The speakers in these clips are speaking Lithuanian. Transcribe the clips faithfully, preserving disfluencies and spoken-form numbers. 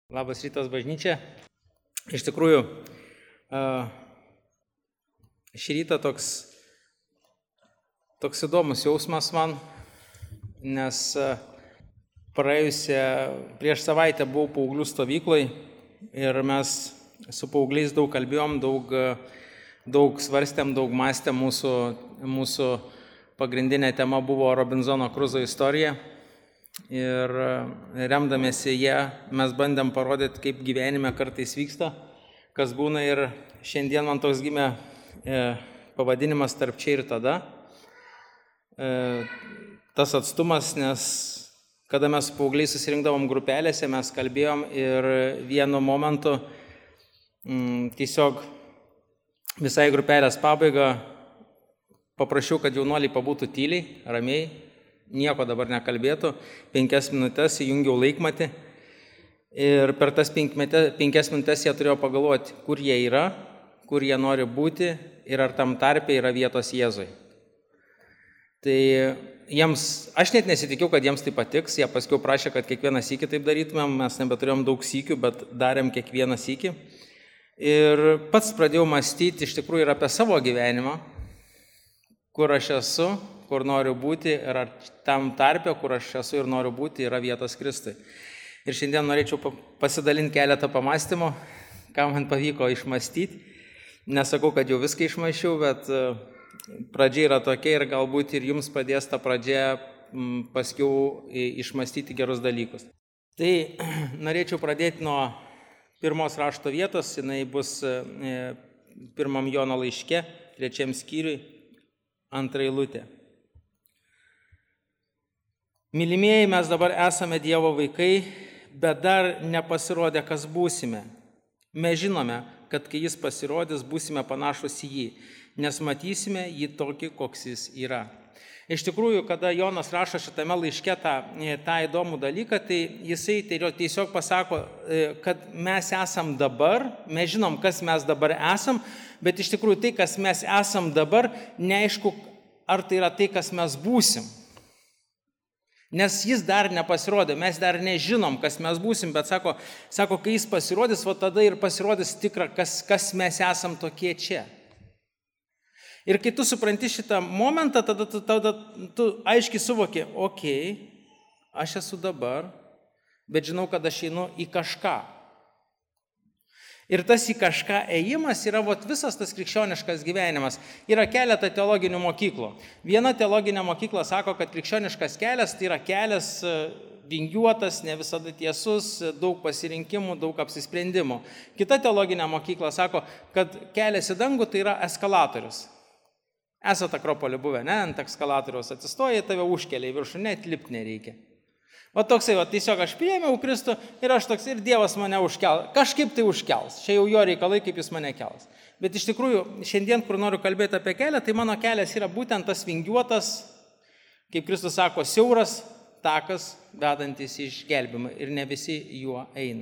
Labas rytas bažnyčia. Iš tikrųjų, šį rytą toks, toks įdomus jausmas man, nes praėjusią, prieš savaitę buvau paauglių stovykloj ir mes su paaugliais daug kalbėjom, daug, daug svarstėm, daug mąstėm. Mūsų, mūsų pagrindinė tema buvo Robinzono Kruzo istorija. Ir remdamėsi ją mes bandėm parodyti, kaip gyvenime kartais vyksta, kas būna, ir šiandien man toks gimė e, pavadinimas Tarp čia ir tada. E, tas atstumas, nes kada mes su paaugliais susirinkdavom grupelėse, mes kalbėjom ir vienu momentu m, tiesiog visai grupelės pabaiga paprašiau, kad jaunuoliai pabūtų tyliai, ramiai, nieko dabar nekalbėtų, penkias minutės įjungiau laikmatį ir per tas penkias minutės jie turėjo pagalvoti, kur jie yra, kur jie nori būti ir ar tam tarpe yra vietos Jėzui. Tai jiems, aš net nesitikėjau, kad jiems tai patiks, jie paskiau prašė, kad kiekvieną sykį taip darytumėm, mes nebeturėjom daug sykių, bet darėm kiekvieną sykį. Ir pats pradėjau mąstyti iš tikrųjų ir apie savo gyvenimą, kur aš esu, kur noriu būti, ir ar tam tarpe, kur aš esu ir noriu būti, yra vietos Kristui. Ir šiandien norėčiau pasidalinti keletą pamąstymų, ką man pavyko išmąstyti. Nesakau, kad jau viską išmąsčiau, bet pradžia yra tokia ir galbūt ir jums padės ta pradžia paskiau išmąstyti gerus dalykus. Tai norėčiau pradėti nuo pirmos rašto vietos, jinai bus pirmam Jono laiške, trečiam skyriui, antra eilutė. Mylimieji, mes dabar esame Dievo vaikai, bet dar nepasirodė, kas būsime. Mes žinome, kad kai jis pasirodys, būsime panašus į jį, nes matysime jį tokį, koks jis yra. Iš tikrųjų, kada Jonas rašo šitame laiške tą, tą įdomų dalyką, tai jisai tiesiog pasako, kad mes esam dabar, mes žinom, kas mes dabar esam, bet iš tikrųjų tai, kas mes esam dabar, neaišku, ar tai yra tai, kas mes būsim. Nes jis dar nepasirodė, mes dar nežinom, kas mes būsim, bet sako, sako kai jis pasirodys, va tada ir pasirodys tikra, kas, kas mes esam tokie čia. Ir kai tu supranti šitą momentą, tada tu, tada tu aiškiai suvoki, okei, okay, aš esu dabar, bet žinau, kad aš einu į kažką. Ir tas į kažką ėjimas yra vat, visas tas krikščioniškas gyvenimas. Yra keletą teologinių mokyklų. Viena teologinė mokykla sako, kad krikščioniškas kelias tai yra kelias vingiuotas, ne visada tiesus, daug pasirinkimų, daug apsisprendimų. Kita teologinė mokykla sako, kad kelias į dangų tai yra eskalatorius. Esate Akropoly buvę, ne? Ant eskalatoriaus atsistoja, tave užkelia į viršų, net lipti nereikia. O toksai, o tiesiog aš priėmiau Kristų ir aš toks, ir Dievas mane užkels, kažkaip tai užkels, čia jau jo reikalai, kaip jis mane kels. Bet iš tikrųjų, šiandien, kur noriu kalbėti apie kelią, tai mano kelias yra būtent tas vingiuotas, kaip Kristus sako, siauras takas, vedantis į išgelbimą, ir ne visi juo eina.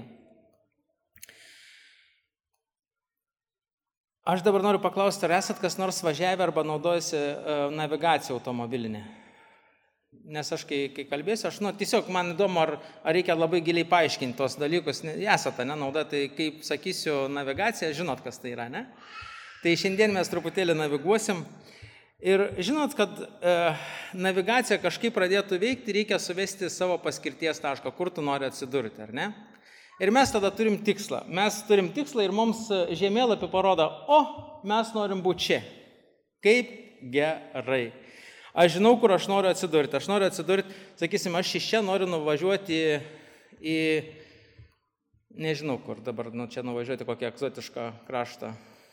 Aš dabar noriu paklausti, ar esat kas nors važiavę arba naudojasi navigaciją automobilinę? Nes aš, kai, kai kalbėsiu, aš, nu, tiesiog man įdomu, ar, ar reikia labai giliai paaiškinti tos dalykus. Esate, ne, nauda, tai kaip sakysiu navigacija, žinot, kas tai yra, ne? Tai šiandien mes truputėlį naviguosim. Ir žinot, kad e, navigacija kažkaip pradėtų veikti, reikia suvesti savo paskirties tašką, kur tu nori atsidurti, ar ne? Ir mes tada turim tikslą. Mes turim tikslą ir mums žemėlapį parodo, o, mes norim būti čia. Kaip gerai. Aš žinau, kur aš noriu atsidurti. Aš noriu atsidurti, sakysim, aš iš čia noriu nuvažiuoti į, į nežinau kur dabar, nu, čia nuvažiuoti kokią egzotišką kraštą.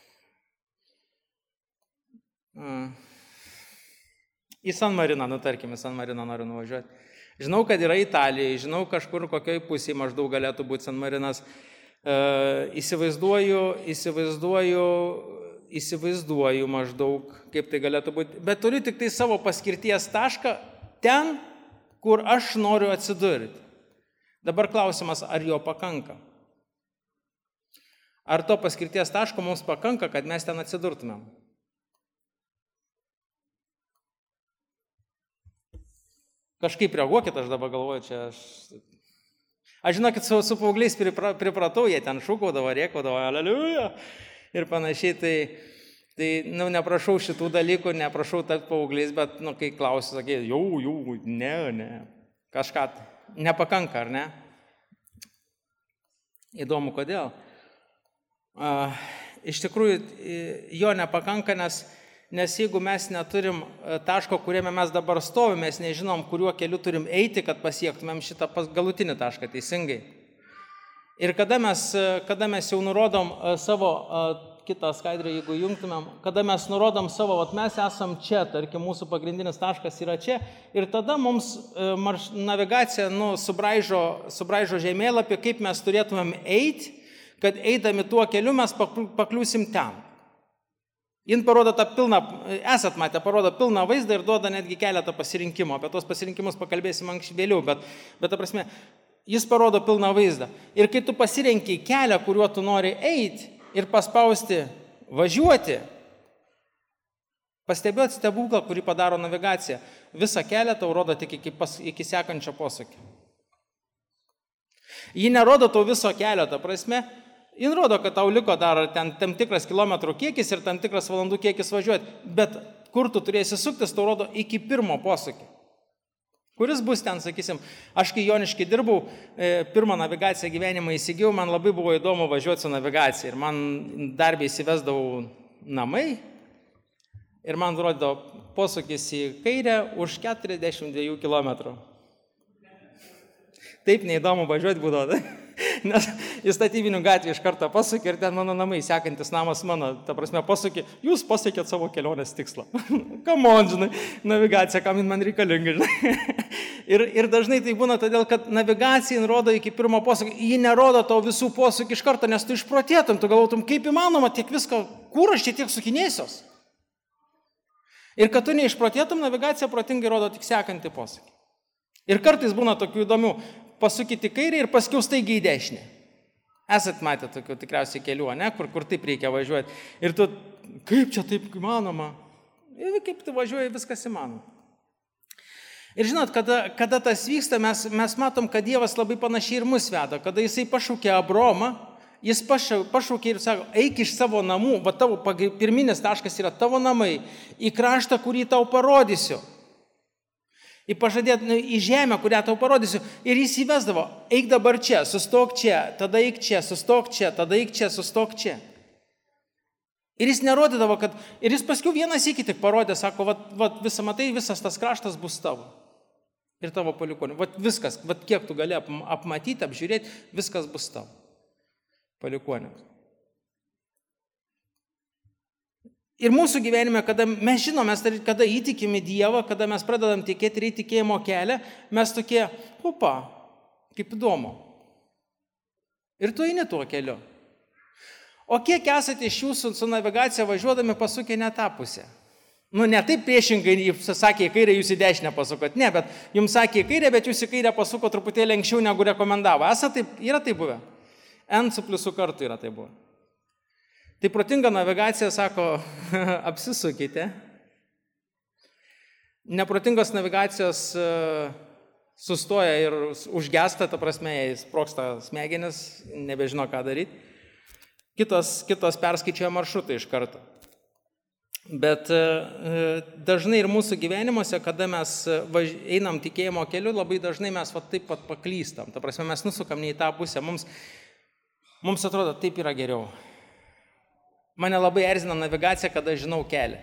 Į San Mariną, nu, tarkim, į San Mariną noriu nuvažiuoti. Žinau, kad yra Italijoje, žinau, kažkur kokioj pusėje maždaug galėtų būti San Marinas. E, įsivaizduoju, įsivaizduoju, įsivaizduoju maždaug, kaip tai galėtų būti, bet turiu tik tai savo paskirties tašką ten, kur aš noriu atsidurti. Dabar klausimas, ar jo pakanka? Ar to paskirties taško mums pakanka, kad mes ten atsidurtumėm? Kažkaip reaguokit, aš dabar galvoju, čia aš Aš žinokit, su, su paaugliais pripra, pripratau, jie ten šūkaudavo, rėkaudavo, aleliuja ir panašiai, tai, tai nu, neprašau šitų dalykų, neprašau tapti paaugliais, bet, nu, kai klausiu, sakė, jau, jau, ne, ne, kažką, nepakanka, ar ne? Įdomu, kodėl. Uh, iš tikrųjų, jo nepakanka, nes Nes jeigu mes neturim taško, kuriame mes dabar stovime, mes nežinom, kuriuo keliu turim eiti, kad pasiektumėm šitą galutinį tašką teisingai. Ir kada mes, kada mes jau nurodom savo, kitą skaidrę, jeigu jungtumėm, kada mes nurodom savo, vat mes esam čia, tarkim, mūsų pagrindinis taškas yra čia, ir tada mums marš, navigacija nu, subraižo, subraižo žemėlapį, kaip mes turėtumėm eiti, kad eidami tuo keliu mes pakliūsim ten. Jin parodo tą pilną, esat matę, parodo pilną vaizdą ir duoda netgi keletą pasirinkimų. Apie tos pasirinkimus pakalbėsim anksčiau vėliau, bet, bet ta prasme, jis parodo pilną vaizdą. Ir kai tu pasirenki kelią, kuriuo tu nori eiti ir paspausti važiuoti, pastebėt stebuklą, kurį padaro navigacija. Visą kelią tau rodo tik iki, pas, iki sekančio posūkio. Ji nerodo tau viso kelio, ta prasme, jin rodo, kad tau liko dar ten tam tikras kilometrų kiekis ir tam tikras valandų kiekis važiuoti, bet kur tu turėsi suktis, tau rodo iki pirmo posūkio. Kuris bus ten, sakysim, aš kai Joniškai dirbau, e, pirmą navigaciją gyvenimą įsigijau, man labai buvo įdomu važiuoti su navigacija ir man darbį įsivesdavau namai ir man rodo posūkis į kairę už keturiasdešimt dviejų kilometrų. Taip neįdomu važiuoti būdavo. Nes į statybinių gatvį iš karto pasukė ir ten mano namai, sekantis namas mano, ta prasme, pasukė, jūs pasiekėt savo kelionės tikslą. Come on, žinai, navigacija, kam man reikalinga, žinai. ir, ir dažnai tai būna todėl, kad navigacija rodo iki pirmo posūkio, ji nerodo tau visų posūkį iš karto, nes tu išprotėtum, tu galvotum, kaip įmanoma tiek viską, kur aš čia tiek sukinėsios. Ir kad tu neišprotėtum, navigacija protingai rodo tik sekantį posūkį. Ir kartais būna tokių įdomių, pasukyti kairį ir paskiau staigiai į dešinę. Esat matę tokių tikriausiai kelių, ne, kur, kur taip reikia važiuoti. Ir tu, kaip čia taip įmanoma? Ir kaip tu važiuoji, viskas įmanoma. Ir žinot, kada, kada tas vyksta, mes, mes matom, kad Dievas labai panašiai ir mus veda. Kada jisai pašaukė Abromą, jis pašaukė ir sako, eik iš savo namų, va tavo pirminis taškas yra tavo namai, į kraštą, kurį tau parodysiu. Į pažadėt, į žemę, kurią tau parodysiu. Ir jis įvesdavo, eik dabar čia, sustok čia, tada eik čia, sustok čia, tada eik čia, sustok čia. Ir jis nerodydavo, kad, ir jis paskiau vienas iki tik parodė, sako, vat, vat visą matai, visas tas kraštas bus tavo. Ir tavo palikuonių. Vat viskas, vat kiek tu gali apmatyti, apžiūrėti, viskas bus tavo. Palikuoniams. Ir mūsų gyvenime, kada mes žinome, kada įtikime Dievą, kada mes pradedam tikėti ir įtikėjimo kelią, mes tokie, opa, kaip įdomu. Ir tu eini tuo keliu. O kiek esate iš jūsų su navigacija važiuodami pasukę ne tą pusę? Nu, ne taip priešingai, jums sakė į kairę, jūs į dešinę pasukot. Ne, bet jums sakė į kairę, bet jūs į kairę pasuko truputėlį anksčiau negu rekomendavo. Esate taip, yra tai buvę? N su pliusu kartų yra tai buvę. Tai protinga navigacija sako, apsisukite. Neprotingos navigacijos sustoja ir užgesta, ta prasme, jai sproksta smegenis, nebežino, ką daryti. Kitos, kitos perskaičiuoja maršrutą iš karto. Bet dažnai ir mūsų gyvenimuose, kada mes važ... einam tikėjimo keliu, labai dažnai mes va, taip pat paklystam. Ta prasme, mes nusukam ne į tą pusę. Mums, mums atrodo, taip yra geriau. Mane labai erzina navigacija, kada žinau kelią.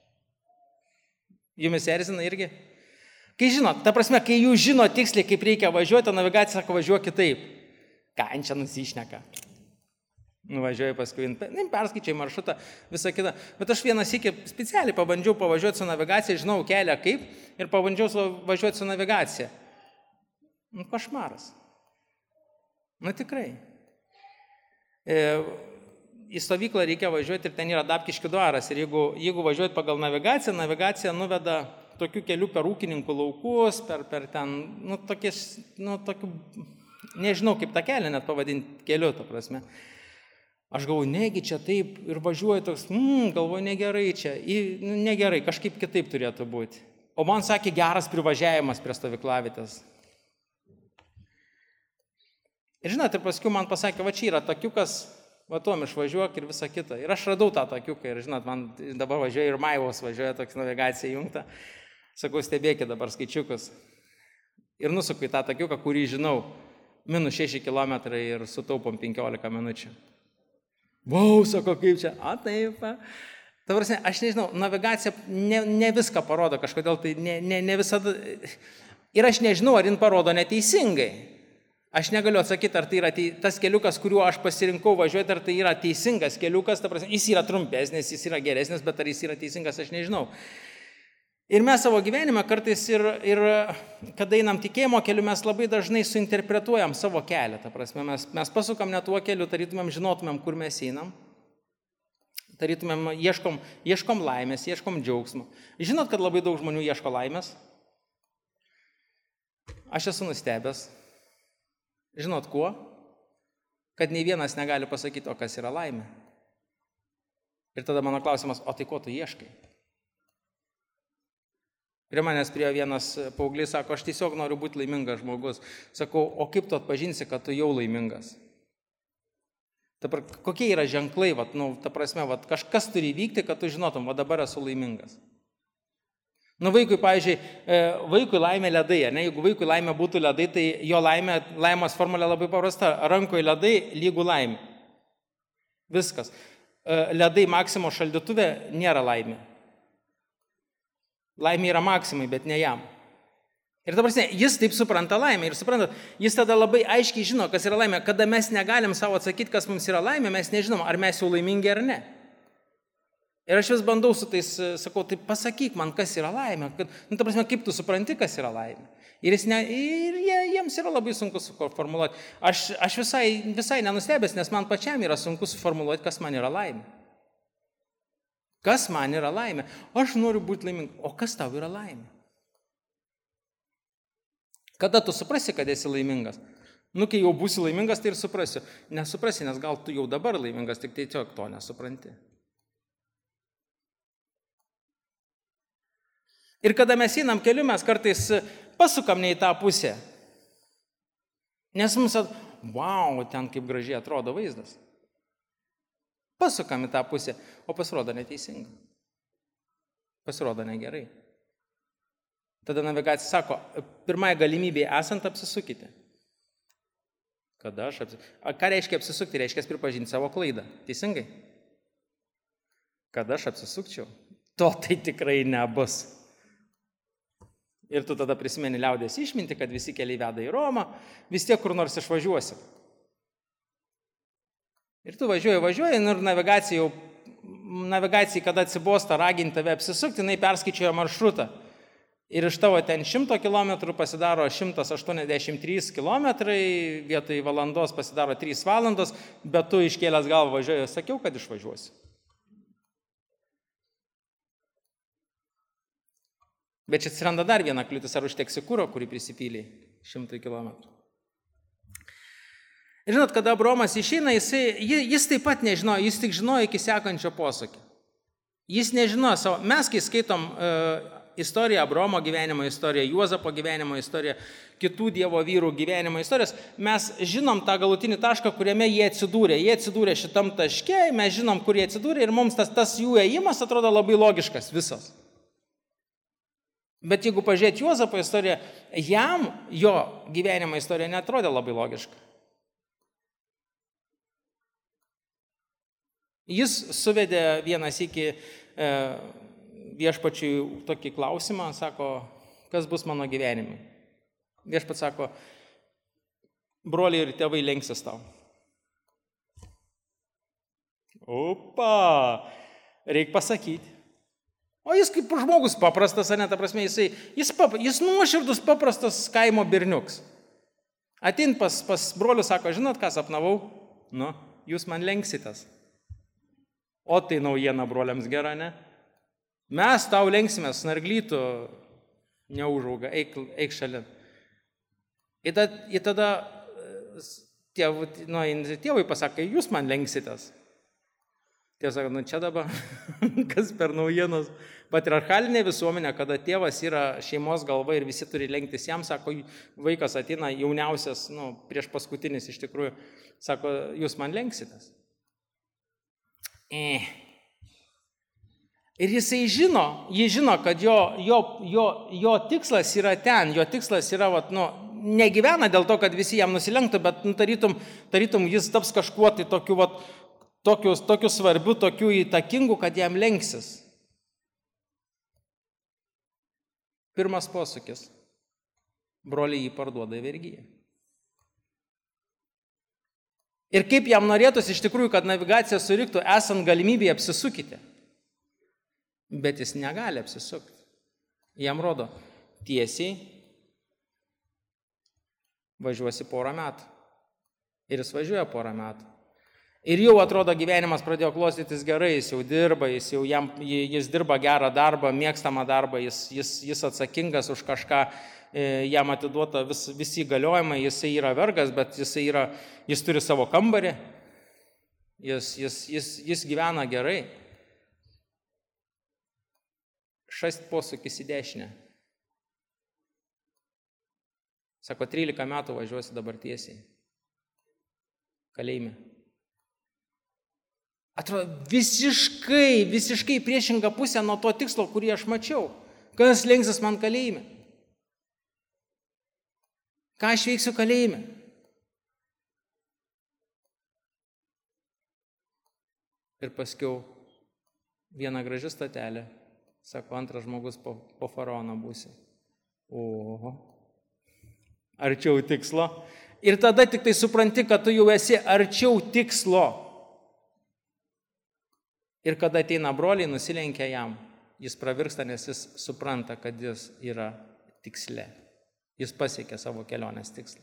Jumis erzina irgi? Kai žinot, ta prasme, kai jūs žino tiksliai, kaip reikia važiuoti, navigacija sako, važiuok kitaip. Ką, čia nusišneka. Nuvažiuoju paskui, perskaičiai maršrutą, visą kitą. Bet aš vieną sykį specialiai pabandžiau pavažiuoti su navigacija, žinau kelią kaip, ir pabandžiau važiuoti su navigacija. Nu, košmaras. Nu, tikrai. E, Į stovyklą reikia važiuoti ir ten yra Dapkiškių dvaras. Ir jeigu, jeigu važiuoti pagal navigaciją, navigacija nuveda tokių kelių per ūkininkų laukus, per, per ten, nu, tokies, nu, tokių, nežinau, kaip tą kelią net pavadinti keliu, ta prasme. Aš galvoju, negi čia taip ir važiuoju toks, mm, galvoju, negerai čia, į, nu, negerai, kažkaip kitaip turėtų būti. O man sakė, geras privažiavimas prie stovyklavitės. Ir žinot, ir paskui man pasakė, va čia yra takiukas, va tuom išvažiuok ir visa kita. Ir aš radau tą takiuką ir žinot, man dabar važiuoja ir Maivos važiuoja toks navigacija jungta. Sakau, stebėkit dabar skaičiukus. Ir nusuku į tą takiuką, kurį žinau, minus šeši kilometrai ir sutaupom penkiolika minučių. Vau, sako, kaip čia, a taip. Tavrasi, aš nežinau, navigacija ne, ne viską parodo, kažkodėl tai ne, ne, ne visada. Ir aš nežinau, ar jin parodo neteisingai. Aš negaliu atsakyti, ar tai yra tas keliukas, kuriuo aš pasirinkau važiuoti, ar tai yra teisingas keliukas, ta prasme, jis yra trumpesnis, jis yra geresnis, bet ar jis yra teisingas, aš nežinau. Ir mes savo gyvenime kartais ir, ir kada einam tikėjimo keliu, mes labai dažnai suinterpretuojam savo kelią. Ta prasme, mes, mes pasukam ne tuo keliu, tarytumėm žinotumėm, kur mes einam. Tarytumėm, ieškom, ieškom laimės, ieškom džiaugsmo. Žinot, kad labai daug žmonių ieško laimės? Aš esu nustebęs. Žinot kuo? Kad nei vienas negali pasakyti, o kas yra laimė. Ir tada mano klausimas, o tai ko tu ieškai? Prie manęs prie vienas paauglys sako, aš tiesiog noriu būti laimingas žmogus. Sakau, o kaip tu atpažinsi, kad tu jau laimingas? Dabar kokie yra ženklai, vat, nu, ta prasme, vat, kažkas turi vykti, kad tu žinotum, o dabar esu laimingas. Nu, vaikui, pavyzdžiui, vaikui laimė ledai, ne? Jeigu vaikui laimė būtų ledai, tai jo laimė, laimės formulė labai paprasta. Rankoje ledai lygų laimė. Viskas. Ledai Maksimo šaldytuve nėra laimė. Laimė yra Maksimai, bet ne jam. Ir dabar, jis taip supranta laimę. Ir suprantat, jis tada labai aiškiai žino, kas yra laimė. Kada mes negalim savo atsakyti, kas mums yra laimė, mes nežinom, ar mes jau laimingi ar ne. Ir aš vis bandau su tais, sakau, tai pasakyk man, kas yra laimė. Kad, nu, ta prasme, kaip tu supranti, kas yra laimė. Ir, jis ne, ir jie, jiems yra labai sunku suformuluoti. Aš, aš visai, visai nenustebęs, nes man pačiam yra sunku suformuluoti, kas man yra laimė. Kas man yra laimė? Aš noriu būti laimingas. O kas tau yra laimė? Kada tu suprasi, kad esi laimingas? Nu, kai jau būsi laimingas, tai ir suprasiu. Nesuprasi, nes gal tu jau dabar laimingas, tik tai tiesiog to nesupranti. Ir kada mes einam keliu, mes kartais pasukam ne į tą pusę. Nes mums at, wow, ten kaip gražiai atrodo vaizdas. Pasukam į tą pusę, o pasirodo neteisinga. Pasirodo negerai. Tada navigacija sako, pirmąją galimybę esant apsisukite. Kada aš apsisukti? Ką reiškia apsisukti? Reiškia pripažinti savo klaidą. Teisingai? Kada aš apsisukčiau? To tai tikrai nebus. Ir tu tada prisimeni liaudės išminti, kad visi keliai veda į Romą, vis tiek kur nors išvažiuosi. Ir tu važiuoji, važiuoji, ir navigacija jau, navigacijai, kada atsibosta raginti tave apsisukti, jinai perskaičiuoja maršrutą. Ir iš tavo ten šimto kilometrų pasidaro šimtas aštuoniasdešimt trys kilometrai, vietoj valandos pasidaro trys valandos, bet tu iškėlęs galvą važiuoji, sakiau, kad išvažiuosi. Bet čia atsiranda dar viena kliūtis, ar užteksi kuro, kurį prisipylė šimtai kilometrų. Ir žinot, kada Abraomas išeina, jisai, jis taip pat nežinojo, jis tik žinojo iki sekančio posūkio. Jis nežinojo savo, mes kai skaitom uh, istoriją, Abraomo gyvenimo istoriją, Juozapo gyvenimo istoriją, kitų Dievo vyrų gyvenimo istorijas, mes žinom tą galutinį tašką, kuriame jie atsidūrė. Jie atsidūrė šitam taške, mes žinom, kur jie atsidūrė ir mums tas, tas jų ėjimas atrodo labai logiškas visas. Bet jeigu pažiūrėti Juozapo istoriją, jam jo gyvenimo istorija netrodė labai logiška. Jis suvedė vienas iki e, viešpačiui tokį klausimą, sako, kas bus mano gyvenime. Viešpats sako, broliai ir tėvai lenksis tau. Opa, reik pasakyti. O jis kaip žmogus paprastas, ne, ta prasme, jisai, jis, pap, jis nuoširdus paprastas kaimo berniuks. Atein pas, pas brolius, sako, žinot, ką sapnavau? Nu, jūs man lenksitės. O tai naujiena broliams gera, ne? Mes tau lenksime, snarglytų neužauga, eik, eik šalin. Ir tada, ir tada tėvai, nu, tėvai pasakė, jūs man lenksitės. Tiesa, nu čia dabar, kas per naujienos. Patriarchalinė visuomenė, kada tėvas yra šeimos galva ir visi turi lenktis jam, sako, vaikas ateina jauniausias, nu, prieš paskutinis iš tikrųjų, sako, jūs man lenksitės. E. Ir jisai žino, jis žino, kad jo, jo, jo, jo tikslas yra ten, jo tikslas yra, vat, nu, negyvena dėl to, kad visi jam nusilenktų, bet nu, tarytum, tarytum jis taps kažkuo tai tokiu, vat, tokiu, tokiu svarbiu, tokiu įtakingu, kad jam lenksis. Pirmas posūkis. Broliai jį parduoda į vergiją. Ir kaip jam norėtųsi iš tikrųjų, kad navigacija suriktų, esant galimybėje apsisukite. Bet jis negali apsisukti. Jam rodo, tiesiai važiuosi porą metų. Ir jis važiuoja porą metų. Ir jau atrodo gyvenimas pradėjo klostytis gerai, jis jau dirba, jis, jau jam, jis dirba gerą darbą, mėgstamą darbą, jis, jis, jis atsakingas už kažką, jam atiduota vis, visi įgaliojimai, jis yra vergas, bet jis, yra, jis turi savo kambarį, jis, jis, jis, jis gyvena gerai. Šast posūkis į dešinę. Sako, trylika metų važiuosi dabar tiesiai. Kalėjime. Atrodo, visiškai, visiškai priešinga pusė nuo to tikslo, kurį aš mačiau. Kas lenksis man kalėjime? Ką aš veiksiu kalėjime? Ir paskiau viena graži statelė, sako, antras žmogus po, po faraono būsi. Oho, arčiau tikslo. Ir tada tik tai supranti, kad tu jau esi arčiau tikslo. Ir kada ateina broliai, nusilenkia jam, jis pravirksta, nes jis supranta, kad jis yra tiksle. Jis pasiekė savo kelionės tikslą.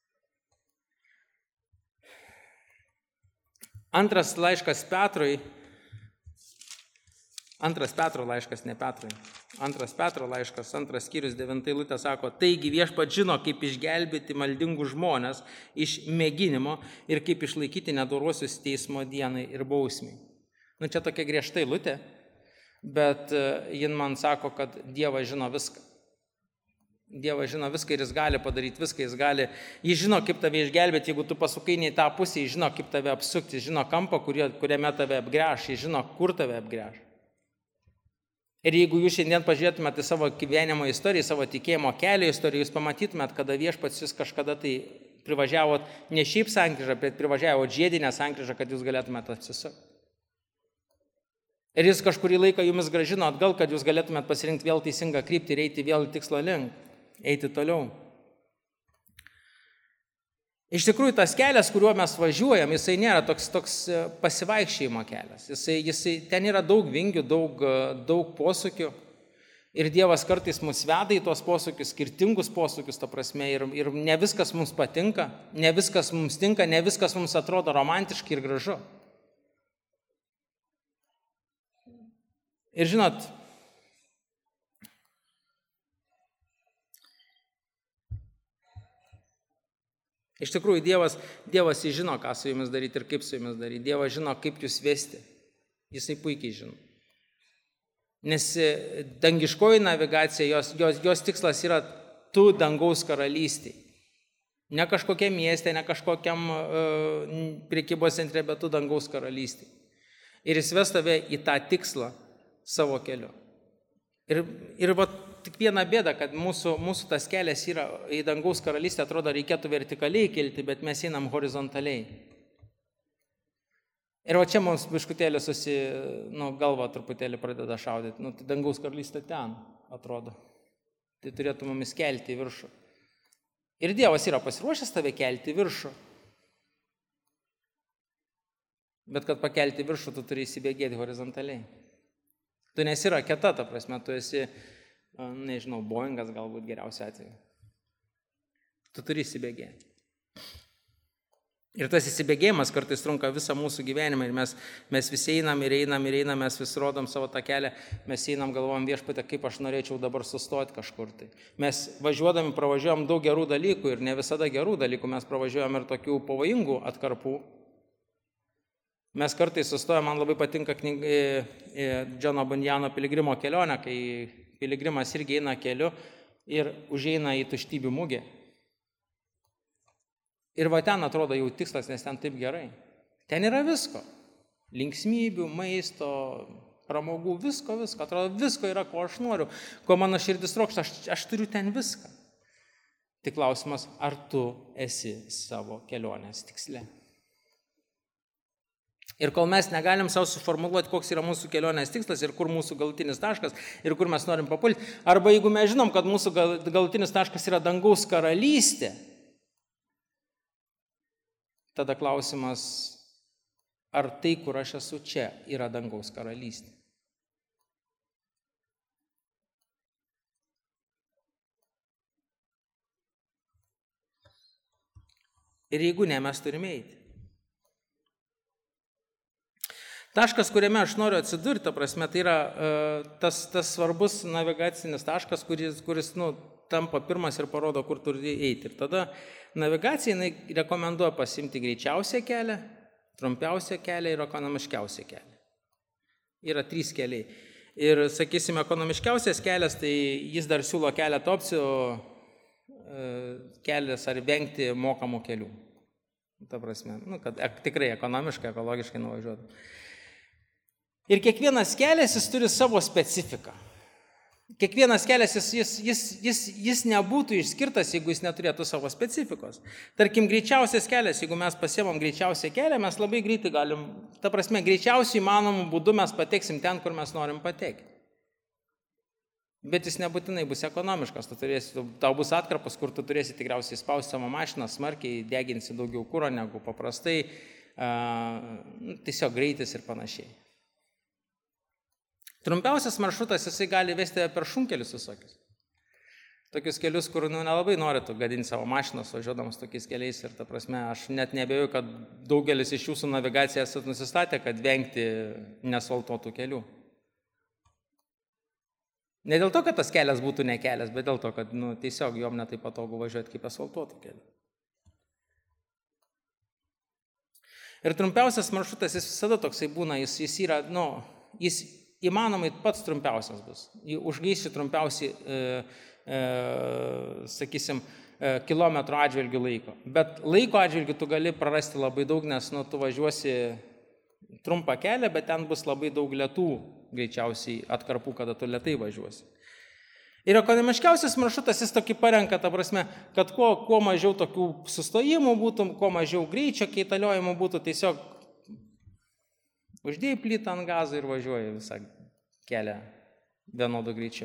Antras laiškas Petrui, antras Petro laiškas, ne Petrui, antras Petro laiškas, antras skyrius, devinta eilutė sako, taigi viešpats žino, kaip išgelbėti maldingus žmones iš mėginimo ir kaip išlaikyti nedorosius teismo dienai ir bausmiai. Nu, čia tokia griežta eilutė, bet jin man sako, kad Dievas žino viską. Dievas žino viską ir jis gali padaryti viską, jis gali, jis žino, kaip tave išgelbėti, jeigu tu pasukai ne į tą pusę, jis žino, kaip tave apsukti, jis žino kampą, kuriame tave apgręš, jis žino, kur tave apgręš. Ir jeigu jūs šiandien pažiūrėtumėte savo gyvenimo istoriją, savo tikėjimo kelio istoriją, jūs pamatytumėte, kada viešpats jūs kažkada tai privažiavot ne šiaip sankryžą, bet privažiavot žiedinę sankryžą, kad jūs galėtumėte atsisukti. Ir jis kažkurį laiką jumis gražino atgal, kad jūs galėtumėt pasirinkti vėl teisingą kryptį ir eiti vėl tikslo link, eiti toliau. Iš tikrųjų, tas kelias, kuriuo mes važiuojam, jisai nėra toks, toks pasivaikščiojimo kelias. Jisai, jisai, ten yra daug vingių, daug, daug posūkių. Ir Dievas kartais mus veda į tuos posūkius, skirtingus posūkius, ta prasme, ir, ir ne viskas mums patinka, ne viskas mums tinka, ne viskas mums atrodo romantiškai ir gražu. Ir žinot, iš tikrųjų Dievas, Dievas jis žino, ką su jumis daryti ir kaip su jumis daryti. Dievas žino, kaip jūs vesti. Jisai puikiai žino. Nes dangiškoji navigacija, jos, jos, jos tikslas yra tu dangaus karalystėje. Ne kažkokiam mieste, ne kažkokiam uh, prekybos centre, bet tu dangaus karalystėje. Ir jis ves tave į tą tikslą savo keliu. Ir, ir va, tik viena bėda, kad mūsų, mūsų tas kelias yra į dangaus karalystę, atrodo, reikėtų vertikaliai kelti, bet mes einam horizontaliai. Ir va čia mums biškutėlį susi, nu, galva truputėlį pradeda šaudyti. Nu, tai dangaus karalystė ten, atrodo. Tai turėtų mumis kelti į viršų. Ir Dievas yra pasiruošęs tave kelti į viršų. Bet kad pakelti į viršų, tu turi įsibėgėti horizontaliai. Tu nesi raketa, ta prasme, tu esi, nežinau, Boeingas galbūt geriausiu atveju. Tu turi įsibėgėti. Ir tas įsibėgėjimas kartais trunka visą mūsų gyvenimą ir mes, mes visi einam ir einam ir einam, mes vis rodom savo tą kelią, mes einam, galvojam viešpatė, kaip aš norėčiau dabar sustoti kažkur tai. Mes važiuodami pravažiuojam daug gerų dalykų ir ne visada gerų dalykų, mes pravažiuojam ir tokių pavojingų atkarpų. Mes kartais sustojame, man labai patinka knyga Džono Bunjano Piligrimo kelionė, kai piligrimas irgi eina keliu ir užeina į tuštybių mugę. Ir va ten atrodo jau tikslas, nes ten taip gerai. Ten yra visko. Linksmybių, maisto, pramogų, visko, visko. Atrodo, visko yra, ko aš noriu, ko mano širdis trokšta, aš, aš turiu ten viską. Tik klausimas, ar tu esi savo kelionės tiksle. Ir kol mes negalim savo suformuluoti, koks yra mūsų kelionės tikslas ir kur mūsų galutinis taškas ir kur mes norim papulti, arba jeigu mes žinom, kad mūsų galutinis taškas yra dangaus karalystė, tada klausimas, ar tai, kur aš esu čia, yra dangaus karalystė. Ir jeigu ne, mes turime eiti. Taškas, kuriame aš noriu atsidurti, ta prasme, tai yra uh, tas, tas svarbus navigacinis taškas, kuris, kuris nu, tampa pirmas ir parodo, kur turi eiti. Ir tada navigacija jinai rekomenduoja pasimti greičiausią kelią, trumpiausią kelią ir ekonomiškiausią kelią. Yra trys keliai. Ir, sakysime, ekonomiškiausias kelias, tai jis dar siūlo keletą opcijų, uh, kelias ar vengti mokamų kelių. Ta prasme, nu, kad tikrai ekonomiškai, ekologiškai nuvažiuotų. Ir kiekvienas kelias, jis turi savo specifiką. Kiekvienas kelias, jis, jis, jis, jis, jis nebūtų išskirtas, jeigu jis neturėtų savo specifikos. Tarkim, greičiausias kelias, jeigu mes pasiemam greičiausią kelią, mes labai greitai galim, ta prasme, greičiausiai įmanomų būdų mes pateksim ten, kur mes norim patekti. Bet jis nebūtinai bus ekonomiškas, tu turėsi, tau bus atkarpas, kur tu turėsi tikriausiai spausti savo mašiną, smarkiai deginsi daugiau kuro negu paprastai, a, tiesiog greitis ir panašiai. Trumpiausias maršrutas jisai gali vesti per šunkelius visokius. Tokius kelius, kur nu, nelabai norėtų gadinti savo mašinos, važiuodamas tokiais keliais. Ir ta prasme, aš net nebejoju, kad daugelis iš jūsų navigaciją esat nusistatę, kad vengti neasfaltuotų kelių. Ne dėl to, kad tas kelias būtų ne kelias, bet dėl to, kad nu, tiesiog jom netaip patogu važiuoti kaip asfaltuotų kelių. Ir trumpiausias maršrutas jis visada toksai būna, jis, jis yra, nu, jis įmanomai pats trumpiausias bus. Užgaiši trumpiausiai, e, e, sakysim, e, kilometro atžvilgių laiko. Bet laiko atžvilgių tu gali prarasti labai daug, nes nu, tu važiuosi trumpą kelią, bet ten bus labai daug lėtų greičiausiai atkarpų, kada tu lėtai važiuosi. Ir ekonomiškiausias maršrutas jis tokį parenka, ta prasme, kad kuo, kuo mažiau tokių sustojimų būtų, kuo mažiau greičio keitaliojimų būtų, tiesiog uždėjai plytą ant gazo ir važiuoji visą kelią vienodu greičiu.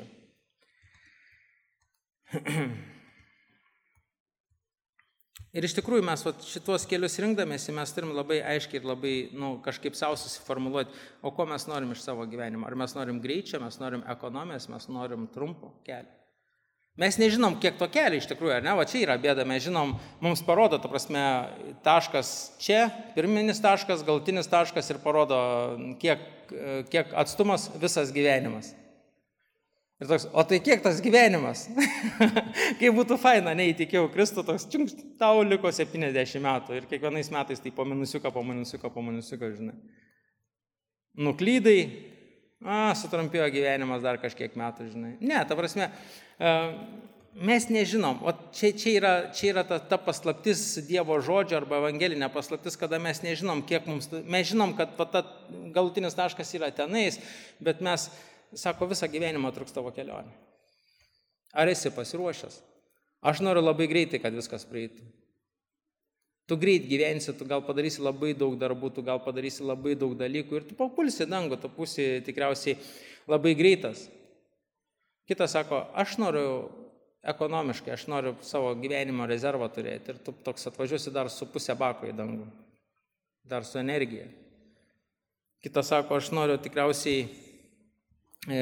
Ir iš tikrųjų mes vat, šitos kelius rinkdamėsi, mes turim labai aiškiai ir labai nu, kažkaip savo susiformuluoti, o ko mes norim iš savo gyvenimo. Ar mes norim greičio, mes norim ekonomijos, mes norim trumpo kelio. Mes nežinom, kiek to kelio iš tikrųjų, ar ne? Va čia yra bėda, mes žinom, mums parodo, ta prasme, taškas čia, pirminis taškas, galutinis taškas ir parodo, kiek, kiek atstumas visas gyvenimas. Ir toks, o tai kiek tas gyvenimas? Kaip būtų faina, neįtikėjau Kristų, toks, čiunks, tau liko septyniasdešimt metų ir kiekvienais metais tai po minusiuką, po minusiuką, po minusiuką, žinai. Nuklydai, a, sutrumpėjo gyvenimas dar kažkiek metų, žinai. Ne, ta prasme, mes nežinom, o čia, čia yra, čia yra ta, ta paslaptis Dievo žodžio arba evangelinė paslaptis, kada mes nežinom, kiek mums, mes žinom, kad ta galutinis taškas yra tenais, bet mes, sako, visą gyvenimą truks tavo kelionė. Ar esi pasiruošęs? Aš noriu labai greitai, kad viskas praeitų. Tu greit gyvensi, tu gal padarysi labai daug darbų, tu gal padarysi labai daug dalykų ir tu papulsi dangų, tu būsi tikriausiai labai greitas. Kitas sako, aš noriu ekonomiškai, aš noriu savo gyvenimo rezervą turėti ir tu toks atvažiuosi dar su pusę bako į dangų, dar su energija. Kitas sako, aš noriu tikriausiai e,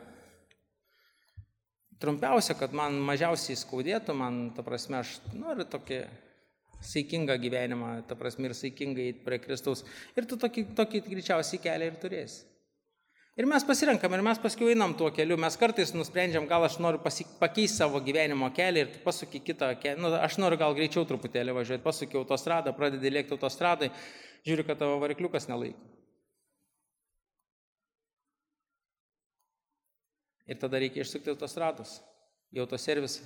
trumpiausia, kad man mažiausiai skaudėtų, man, ta prasme, aš noriu tokį saikingą gyvenimą, ta prasme, ir saikingai eiti prie Kristaus. Ir tu tokį, tokį greičiausiai kelią ir turėsi. Ir mes pasirenkam, ir mes paskui einam tuo keliu, mes kartais nusprendžiam, gal aš noriu pasi- pakeisti savo gyvenimo kelią ir pasuki kitą kelią, nu, aš noriu gal greičiau truputėlį važiuoti, pasuki autostradą, pradedi lėkti autostradai, žiūri, kad tavo varikliukas nelaiko. Ir tada reikia išsukti autostrados, į autoservisą.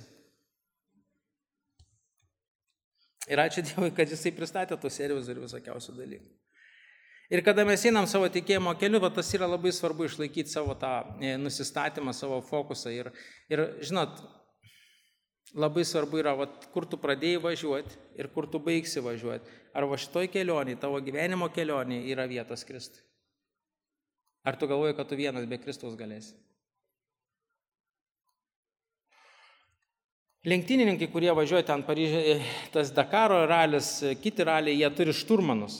Ir ačiū Dievui, kad jisai pristatė tų servizų ir visokiausių dalykų. Ir kada mes einam savo tikėjimo keliu, va, tas yra labai svarbu išlaikyti savo tą e, nusistatymą, savo fokusą. Ir, ir žinot, labai svarbu yra, va, kur tu pradėjai važiuoti ir kur tu baigsi važiuoti. Ar va šitoj kelionėje, tavo gyvenimo kelionėje yra vietos Kristui? Ar tu galvoji, kad tu vienas be Kristaus galėsi? Lenktynininkai, kurie važiuoja ten Paryžiuje, tas Dakaro ralis, kiti raliai, jie turi šturmanus.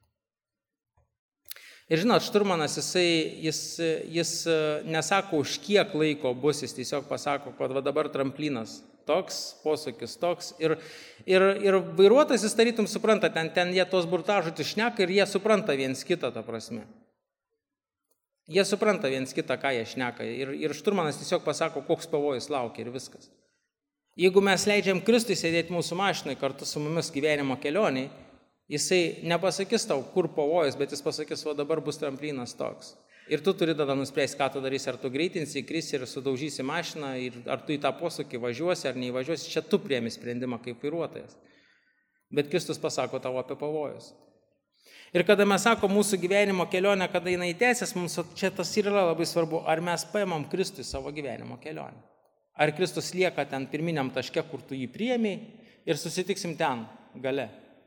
Ir žinot, šturmanas, jisai, jis, jis nesako, už kiek laiko bus, jis tiesiog pasako, kad va dabar tramplinas toks, posūkis toks. Ir, ir, ir vairuotojas, jis tarytum supranta, ten, ten jie tos burtažodžius šneka ir jie supranta viens kitą, ta prasme. Jie supranta viens kitą, ką jie šneka. Ir, ir šturmanas tiesiog pasako, koks pavojus laukia ir viskas. Jeigu mes leidžiam Kristui sėdėti mūsų mašinai kartu su mumis gyvenimo kelioniai, jisai nepasakys tau, kur pavojus, bet jis pasakys, o dabar bus tramplinas toks. Ir tu turi tada nuspręsti, ką tu darysi, ar tu greitinsi, įkrisi ir sudaužysi mašiną, ir ar tu į tą posūkį važiuosi, ar neįvažiuosi, čia tu priemi sprendimą kaip vairuotojas. Bet Kristus pasako tavo apie pavojus. Ir kada mes sako mūsų gyvenimo kelionę, kada jinai tęsis, mums čia tas ir yra labai svarbu, ar mes paimam Kristui savo gyvenimo kelionę. Ar Kristus lieka ten pirminiam taške, kur tu jį priėmei ir susitiksim ten gale.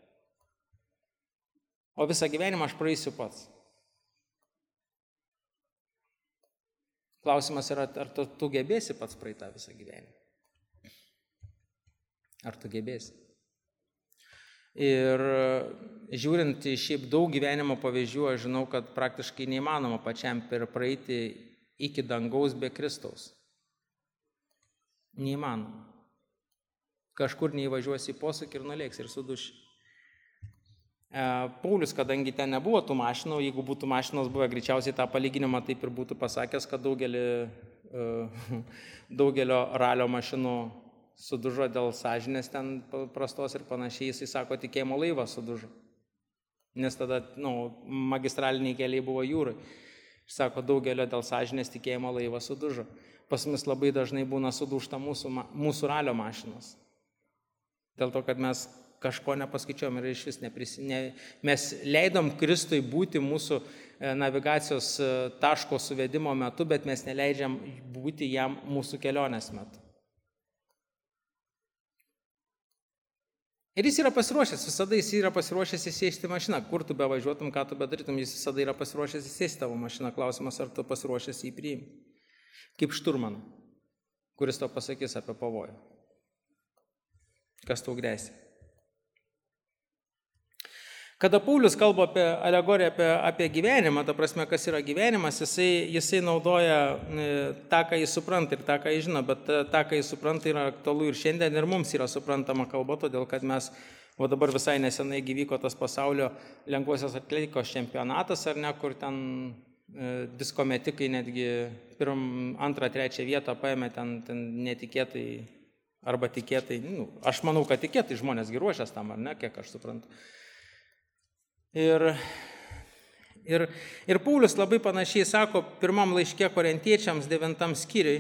O visą gyvenimą aš praeisiu pats. Klausimas yra, ar tu, tu gebėsi pats praeitą visą gyvenimą? Ar tu gebėsi? Ir žiūrint į šiaip daug gyvenimo pavyzdžių, aš žinau, kad praktiškai neįmanoma pačiam per praeiti iki dangaus be Kristaus. Neįmanoma. Kažkur neįvažiuosi į posūkį ir nulėks ir suduši. Paulius, kadangi ten nebuvo tų mašinų, jeigu būtų mašinos buvę, greičiausiai tą palyginimą taip ir būtų pasakęs, kad daugelį, daugelio ralio mašinų sudužo dėl sąžinės ten prastos ir panašiai, jisai sako, tikėjimo laivas sudužo. Nes tada nu, magistraliniai keliai buvo jūrai. Jis sako, daugelio dėl sąžinės tikėjimo laivas sudužo. Pas mus labai dažnai būna sudužta mūsų, mūsų ralio mašinos. Dėl to, kad mes kažko nepaskaičiuojam ir iš vis neprisi... ne... mes leidom Kristui būti mūsų navigacijos taško suvedimo metu, bet mes neleidžiam būti jam mūsų kelionės metu. Ir jis yra pasiruošęs, visada jis yra pasiruošęs įsėsti mašiną. Kur tu bevažiuotum, ką tu bedarytum, jis visada yra pasiruošęs įsėsti tavo mašiną. Klausimas, ar tu pasiruošęs jį priimti. Kaip šturmaną, kuris tau pasakys apie pavojų. Kas tau grėsia. Kada Paulius kalba apie alegoriją, apie, apie gyvenimą, ta prasme, kas yra gyvenimas, jisai, jisai naudoja tą, ką jis supranta ir tą, ką jis žino, bet tą, ką jis supranta, yra aktualu ir šiandien, ir mums yra suprantama kalba, todėl kad mes, o dabar visai nesenai gyvyko tas pasaulio lengvosios atletikos čempionatas, ar ne, kur ten e, diskometikai netgi pirm, antrą, trečią vietą paėmė ten, ten netikėtai arba tikėtai, nu, aš manau, kad tikėtai žmonės giruošęs tam, ar ne, kiek aš suprantu. Ir, ir, ir Paulius labai panašiai sako pirmam laiške korintiečiams devintam skyriui,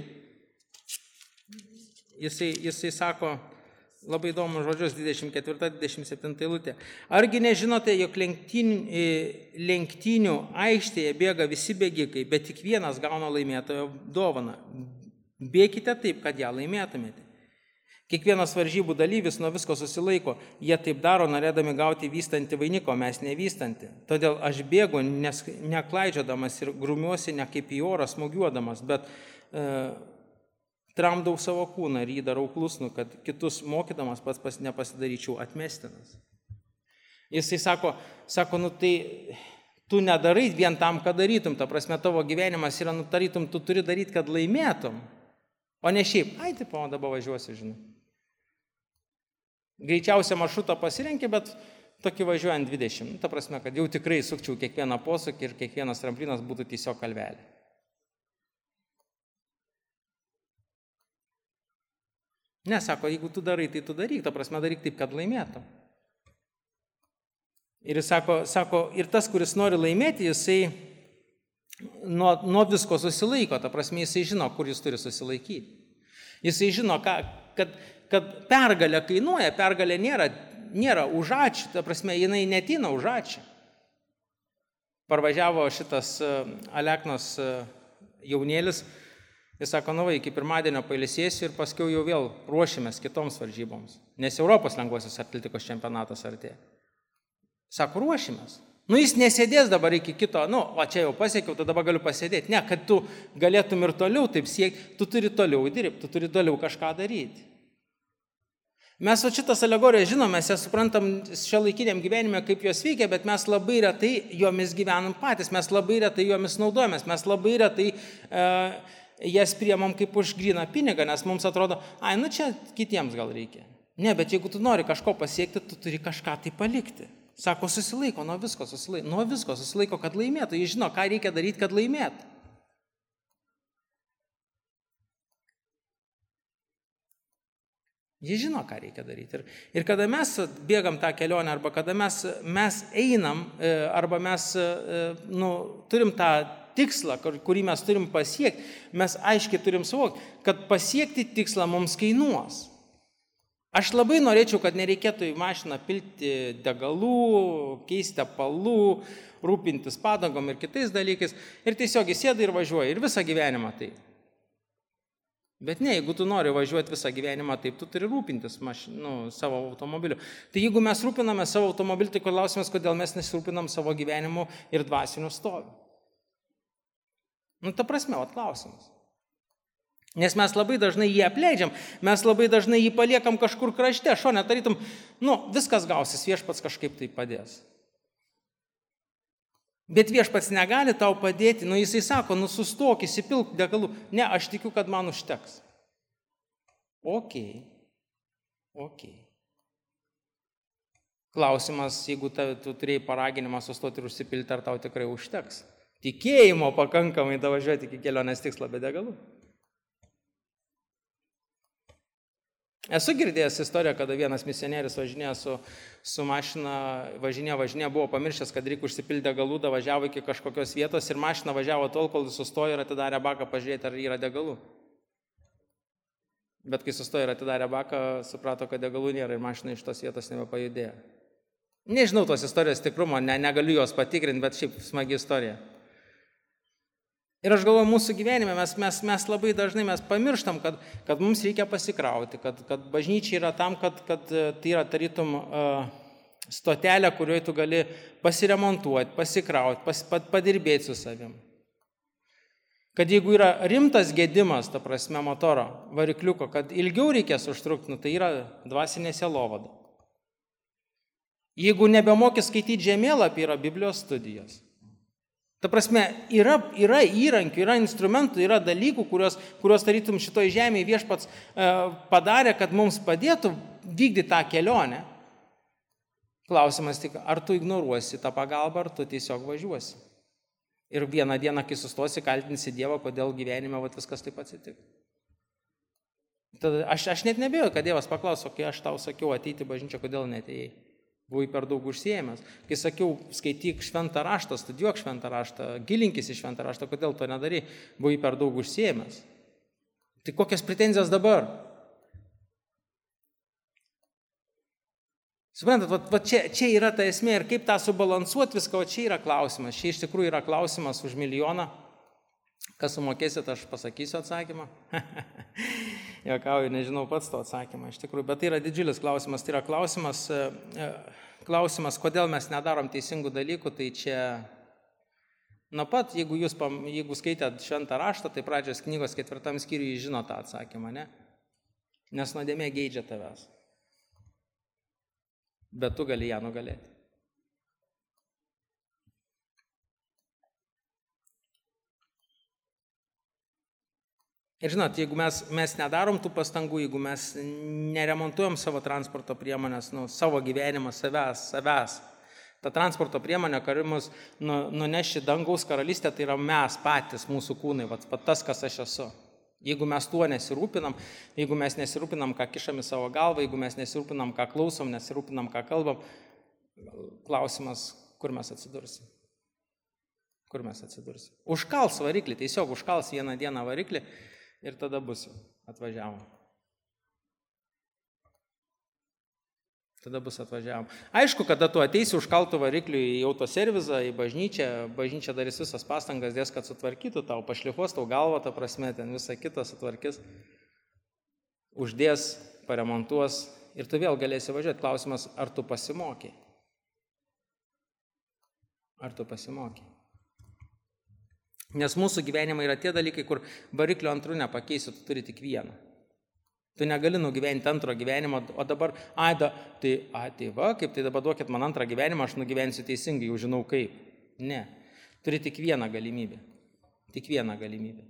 jisai, jisai sako labai įdomus žodžius dvidešimt ketvirta dvidešimt septinta eilutė. Argi nežinote, jog lenktynių, lenktynių aikštėje bėga visi bėgikai, bet tik vienas gauna laimėtojo dovaną. Bėkite taip, kad ją laimėtumėte. Kiekvienas varžybų dalyvis nuo visko susilaiko, jie taip daro, norėdami gauti vystantį vainiką, mes nevystantį. Todėl aš bėgu, nes neklaidžiodamas ir grumiuosi ne kaip į orą smūgiuodamas, bet e, tramdau savo kūną ir jį darau klusnų, kad kitus mokydamas pats pas, nepasidaryčiau atmestinas. Jisai sako, sako, nu tai tu nedarai vien tam, kad darytum, ta prasme tavo gyvenimas yra, nu tarytum, tu turi daryti, kad laimėtum, o ne šiaip, ai, taip, o dabar važiuosiu, žinai. Greičiausią maršrutą pasirenki, bet tokį važiuojant dvidešimt. Ta prasme, kad jau tikrai sukčiau kiekvieną posūkį ir kiekvienas tramplinas būtų tiesiog kalvelė. Ne, sako, jeigu tu darai, tai tu daryk, ta prasme daryk taip, kad laimėtum. Ir jis sako, sako, ir tas, kuris nori laimėti, jisai nuo, nuo visko susilaiko, ta prasme jisai žino, kur jis turi susilaikyti. Jisai žino, ką, kad, kad pergalė kainuoja, pergalė nėra, nėra už ačiū, ta prasme jinai netina už ačiū. Parvažiavo šitas Aleknos jaunėlis, jis sako, nu va, iki pirmadienio pailsėsiu ir paskiau jau vėl ruošimės kitoms varžyboms, nes Europos lengvosios atletikos čempionatas artėja. Sako, ruošimės. Nu, jis nesėdės dabar iki kito, nu, o čia jau pasiekiau, tai dabar galiu pasėdėti. Ne, kad tu galėtum ir toliau taip siekti, tu turi toliau dirbti, tu turi toliau kažką daryti. Mes va šitas alegorijas žinom, mes jas suprantam šiuolaikiniam gyvenime, kaip jos veikia, bet mes labai retai jomis gyvenam patys, mes labai retai jomis naudojamės, mes labai retai e, jas priemam kaip už gryną pinigą, nes mums atrodo, ai, nu čia kitiems gal reikia. Ne, bet jeigu tu nori kažko pasiekti, tu turi kažką tai palikti. Sako, susilaiko, nuo visko susilaiko, nuo visko susilaiko, kad laimėtų. Jis žino, ką reikia daryti, kad laimėtų. Jis žino, ką reikia daryti. Ir, ir kada mes bėgam tą kelionę, arba kada mes, mes einam, arba mes nu, turim tą tikslą, kurį mes turim pasiekti, mes aiškiai turim suvokti, kad pasiekti tikslą mums kainuos. Aš labai norėčiau, kad nereikėtų į mašiną pilti degalų, keisti tepalų, rūpintis padangom ir kitais dalykais. Ir tiesiog įsėda ir važiuoja. Ir visą gyvenimą taip. Bet ne, jeigu tu nori važiuoti visą gyvenimą taip, tu turi rūpintis mašin, nu, savo automobiliu. Tai jeigu mes rūpiname savo automobiliu, tai klausimas, kodėl mes nesirūpinam savo gyvenimu ir dvasiniu stoviu. Nu, ta prasme, vat klausimas. Nes mes labai dažnai jį apleidžiam, mes labai dažnai jį paliekam kažkur krašte, šone, tarytum, nu, viskas gausis, viešpats kažkaip tai padės. Bet viešpats negali tau padėti, nu, jisai sako, nu, sustok, įsipilk degalų. Ne, aš tikiu, kad man užteks. Okei, okei. Klausimas, jeigu ta, tu turėjai paraginimą sustoti ir užsipilti, ar tau tikrai užteks. Tikėjimo pakankamai davažiuoti iki kelionės tikslo be degalų. Esu girdėjęs istoriją, kada vienas misionierius važinėjo su, su mašina, važinėjo, važinėjo, buvo pamiršęs, kad reikia užsipildyti degalų, važiavo iki kažkokios vietos ir mašina važiavo tol, kol sustojo ir atidarė baką pažiūrėti, ar yra degalų. Bet kai sustojo ir atidarė baką, suprato, kad degalų nėra ir mašina iš tos vietos nebepajudėjo. Nežinau tos istorijos tikrumo, ne, negaliu jos patikrinti, bet šiaip smagi istorija. Ir aš galvoju, mūsų gyvenime mes, mes, mes labai dažnai mes pamirštam, kad, kad mums reikia pasikrauti, kad, kad bažnyčia yra tam, kad, kad tai yra tarytum uh, stotelė, kurioje tu gali pasiremontuoti, pasikrauti, pas, padirbėti su savim. Kad jeigu yra rimtas gedimas, ta prasme motoro, varikliuko, kad ilgiau reikės užtrukti, nu, tai yra dvasinė sielovada. Jeigu nebemoki skaityti žemėlapį, yra Biblijos studijos. Ta prasme, yra, yra įrankių, yra instrumentų, yra dalykų, kurios, kurios tarytum šitoj žemėje viešpats e, padarė, kad mums padėtų vykdyti tą kelionę. Klausimas tik, ar tu ignoruosi tą pagalbą, ar tu tiesiog važiuosi. Ir vieną dieną, kai sustosi, kaltinsi Dievą, kodėl gyvenime vat, viskas taip atsitiko. Tada aš, aš net nebėjau, kad Dievas paklauso, kai aš tau sakiau ateiti bažnyčią, kodėl neatėjai. Buvai per daug užsiėmęs. Kai sakiau, skaityk šventą raštą, studijuok šventą raštą, gilinkis į šventą raštą, kodėl to nedarai, buvai per daug užsiėmęs. Tai kokias pretenzijas dabar? Suprantat, va, va čia, čia yra ta esmė ir kaip tą subalansuoti viską, va čia yra klausimas. Čia iš tikrųjų yra klausimas už milijoną. Kas sumokėsit, aš pasakysiu atsakymą. Jokauju, nežinau pats to atsakymą iš tikrųjų, bet tai yra didžiulis klausimas. Tai yra klausimas, klausimas, kodėl mes nedarom teisingų dalykų, tai čia, nuo pat, jeigu jūs jeigu skaitėt šventą raštą, tai pradžios knygos ketvirtam skyriui žino tą atsakymą, ne? Nes nuodėmė geidžia tavęs. Bet tu gali ją nugalėti. Ir žinot, jeigu mes, mes nedarom tų pastangų, jeigu mes neremontuojam savo transporto priemonės, nu, savo gyvenimą, savęs, savęs, ta transporto priemonė, kuri mus nu, nuneši dangaus karalystę, tai yra mes patys, mūsų kūnai, vat, pat tas, kas aš esu. Jeigu mes tuo nesirūpinam, jeigu mes nesirūpinam, ką kišam į savo galvą, jeigu mes nesirūpinam, ką klausom, nesirūpinam, ką kalbam, klausimas, kur mes atsidursim. Kur mes atsidursim. Užkals variklį, tiesiog užkals vieną dieną variklį ir tada bus jau atvažiavom. Tada bus atvažiavom. Aišku, kada tu ateisi užkaltų variklių į autoservizą, į bažnyčią, bažnyčia darys visas pastangas, dės, kad sutvarkytų tau, pašlifuos tau galvą, ta prasme, ten visą kitą sutvarkys, uždės, paremontuos ir tu vėl galėsi važiuoti. Klausimas, ar tu pasimokai? Ar tu pasimokai? Nes mūsų gyvenimai yra tie dalykai, kur variklio antrų nepakeisi, tu turi tik vieną. Tu negali nugyventi antro gyvenimo, o dabar, ai, da, tai, ai, tai va, kaip tai dabar duokit man antrą gyvenimą, aš nugyvensiu teisingai, jau žinau kaip. Ne, turi tik vieną galimybę. Tik vieną galimybę.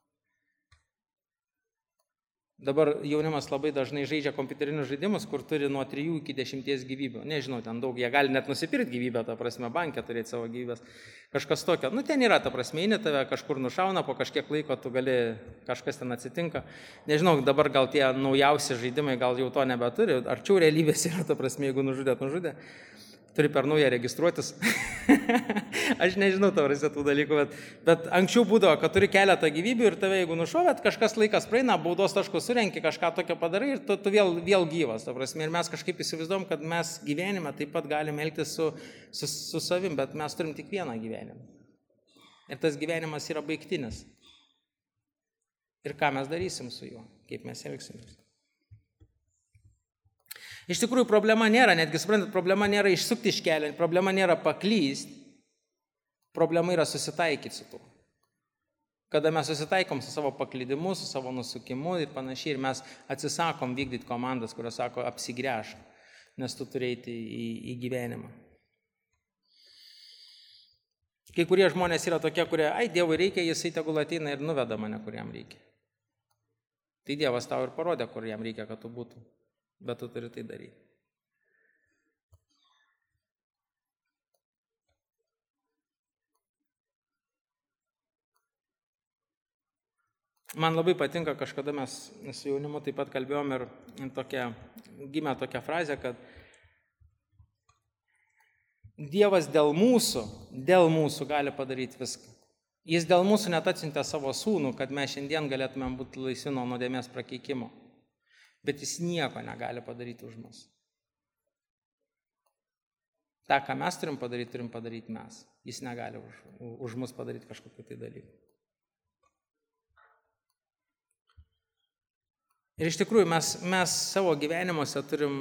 Dabar jaunimas labai dažnai žaidžia kompiuterinius žaidimus, kur turi nuo trijų iki dešimties gyvybių. Nežinau, ten daug, jie gali net nusipirkti gyvybę, ta prasme, banke turėti savo gyvybės. Kažkas tokio. Nu, ten yra, ta prasme, eini tave kažkur nušauna, po kažkiek laiko tu gali, kažkas ten atsitinka. Nežinau, dabar gal tie naujausi žaidimai gal jau to nebeturi. Arčiau realybės yra, ta prasme, jeigu nužudė, nužudė. Turi per naują registruotis. Aš nežinau tavo tų dalykų, bet, bet anksčiau būdavo, kad turi keletą gyvybių ir tave, jeigu nušovėt, kažkas laikas praeina, baudos taškus surenki, kažką tokio padarai ir tu, tu vėl, vėl gyvas. Ta prasme, ir mes kažkaip įsivaizduom, kad mes gyvenime taip pat galime elgtis su, su, su savim, bet mes turim tik vieną gyvenimą. Ir tas gyvenimas yra baigtinis. Ir ką mes darysim su juo, kaip mes elgsimės. Iš tikrųjų, problema nėra, netgi suprantat, problema nėra išsukti iš kelio, problema nėra paklysti, problema yra susitaikyti su tuo. Kada mes susitaikom su savo paklydimu, su savo nusukimu ir panašiai, ir mes atsisakom vykdyti komandas, kurios sako apsigręš, nes tu turi eiti į, į gyvenimą. Kai kurie žmonės yra tokie, kurie, ai, Dievui reikia, jisai tegul ateina ir nuveda mane, kur jam reikia. Tai Dievas tau ir parodė, kur jam reikia, kad tu būtum. Bet tu turi tai daryti. Man labai patinka, kažkada mes su jaunimu taip pat kalbėjom ir tokia, gimė tokia frazė, kad Dievas dėl mūsų, dėl mūsų gali padaryti viską. Jis dėl mūsų net atsiuntė savo sūnų, kad mes šiandien galėtumėm būti laisvi nuo nuodėmės prakeikimo. Bet jis nieko negali padaryti už mus. Ta, ką mes turim padaryti, turim padaryti mes. Jis negali už, už mus padaryti kažkokiu tai dalyku. Ir iš tikrųjų mes, mes savo gyvenimuose turim,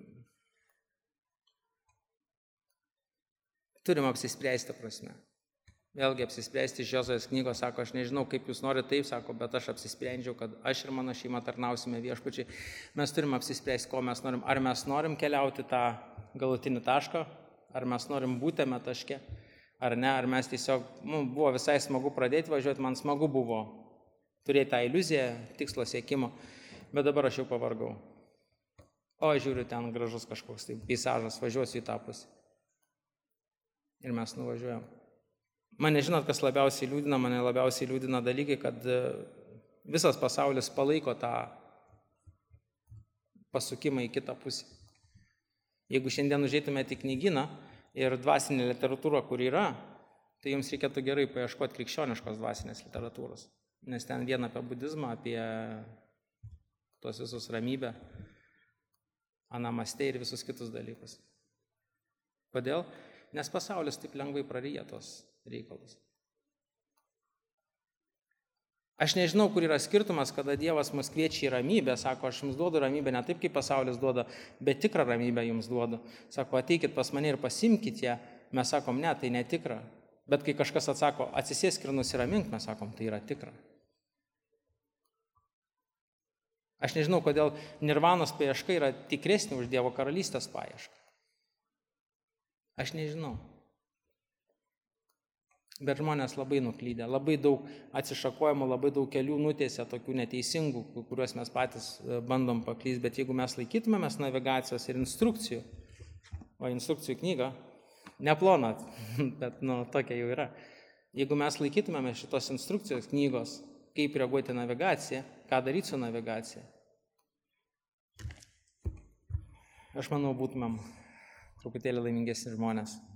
turim apsispręsti prasme. Vėlgi apsispręsti iš Jozės knygos, sako, aš nežinau, kaip jūs norite taip, sako, bet aš apsisprendžiau, kad aš ir mano šeima tarnausime viešpačiai. Mes turim apsispręsti, ko mes norim. Ar mes norim keliauti tą galutinį tašką, ar mes norim būti tame taške, ar ne, ar mes tiesiog, nu, buvo visai smagu pradėti važiuoti, man smagu buvo turėti tą iliuziją, tikslo siekimo, bet dabar aš jau pavargau. O, žiūriu, ten gražus kažkoks tai peizažas, važiuosiu į tą pusę. Ir mes nuvažiuojam. Mane žinot, kas labiausiai liūdina, mane labiausiai liūdina dalykai, kad visas pasaulis palaiko tą pasukimą į kitą pusę. Jeigu šiandien užeitumėte į knygyną ir dvasinė literatūra, kur yra, tai jums reikėtų gerai paieškoti krikščioniškos dvasinės literatūros. Nes ten viena apie budizmą, apie tos visus ramybę, anamastė ir visus kitus dalykus. Kodėl? Nes pasaulis taip lengvai praryja tos reikalus. Aš nežinau, kur yra skirtumas, kada Dievas mus kviečia į ramybę, sako, aš jums duodu ramybę ne taip, kaip pasaulis duoda, bet tikrą ramybę jums duodu. Sako, ateikit pas mane ir pasimkit ją, mes sakom, ne, tai netikra. Bet kai kažkas atsako, atsisėsk ir nusiramink, mes sakom, tai yra tikra. Aš nežinau, kodėl nirvanos paieška yra tikresnė už Dievo karalystės paiešką. Aš nežinau. Bet žmonės labai nuklydė, labai daug atsišakojimų, labai daug kelių nutiesė tokių neteisingų, kuriuos mes patys bandom paklysti, bet jeigu mes laikytumėmės navigacijos ir instrukcijų, o instrukcijų knyga, neplona, bet nu, tokia jau yra, jeigu mes laikytumėmės šitos instrukcijos knygos, kaip reaguoti į navigaciją, ką daryti su navigacija, aš manau, būtumėm truputėlį laimingesni žmonės.